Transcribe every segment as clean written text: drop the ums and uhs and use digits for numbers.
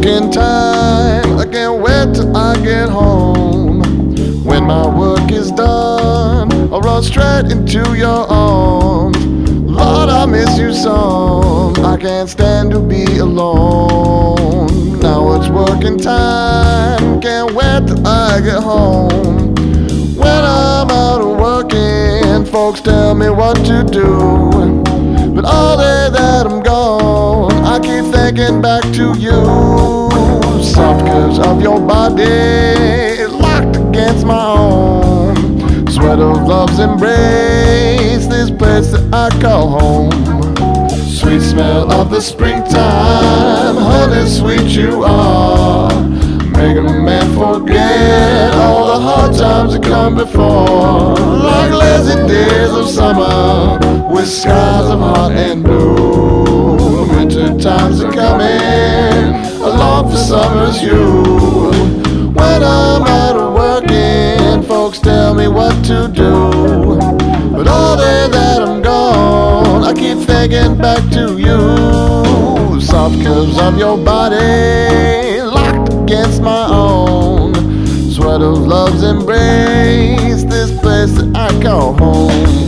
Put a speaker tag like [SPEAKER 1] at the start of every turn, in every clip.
[SPEAKER 1] working time. I can't wait till I get home. When my work is done, I'll run straight into your arms. Lord, I miss you some. I can't stand to be alone. Now it's working time. Can't wait till I get home. When I'm out of working, folks tell me what to do. But all day that I'm gone, I keep thinking back to you. Soft curves of your body locked against my own. Sweat of love's embrace, this place that I call home. Sweet smell of the springtime, honey sweet you are. Making a man forget all the hard times that come before. Like lazy days of summer with skies of hot and blue. Winter times are coming, I long for summer's you. When I'm out of working, folks tell me what to do. But all day that I'm gone, I keep thinking back to you. Soft curves of your body locked against my own. Sweat of love's embrace, this place that I call home.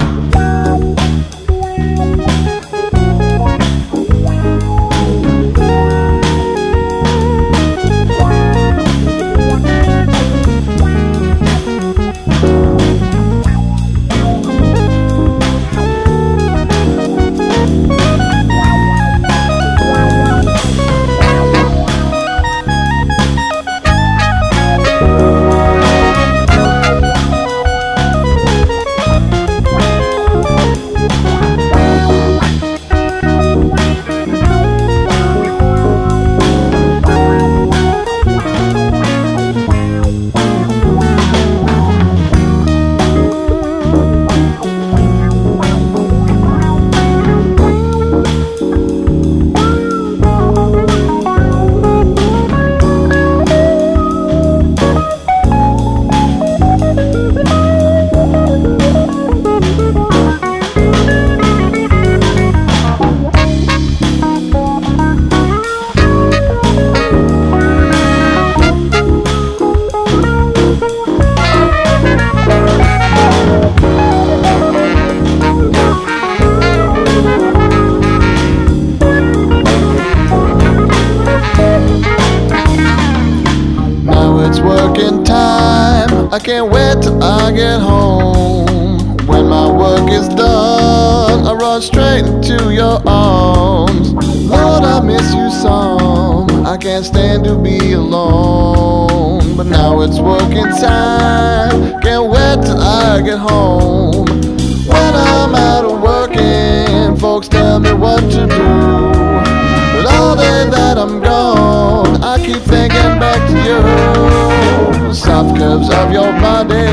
[SPEAKER 1] It's working time, I can't wait till I get home. When my work is done, I run straight into your arms. Lord, I miss you some, I can't stand to be alone. But now it's working time, can't wait till I get home. When I'm out of working, folks tell me what to do. But all day that I'm gone, I keep thinking back to you. Soft curves of your body